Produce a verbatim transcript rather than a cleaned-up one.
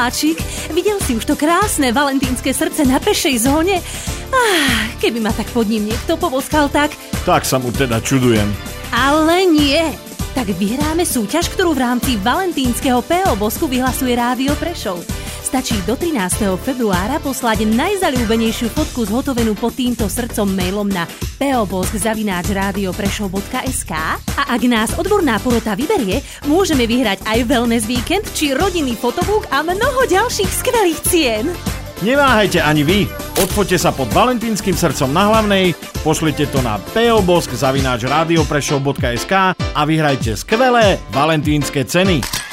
miláčik, videl si už to krásne valentínske srdce na pešej zóne? Ah, keby ma tak pod ním niekto poboskal, tak... Tak sa mu teda čudujem. Ale nie. Tak vyhráme súťaž, ktorú v rámci valentínskeho pé ó bosku vyhlasuje Rádio Prešov. Stačí do trinásteho februára poslať najzaľúbenejšiu fotku zhotovenú pod týmto srdcom mailom na peobosk zavináč rádio prešov bodka es ká a ak nás odborná porota vyberie, môžeme vyhrať aj wellness víkend či rodinný fotobook a mnoho ďalších skvelých cien. Neváhajte ani vy, odfoďte sa pod valentínskym srdcom na Hlavnej, pošlite to na peobosk zavináč rádio prešov bodka es ká a vyhrajte skvelé valentínske ceny.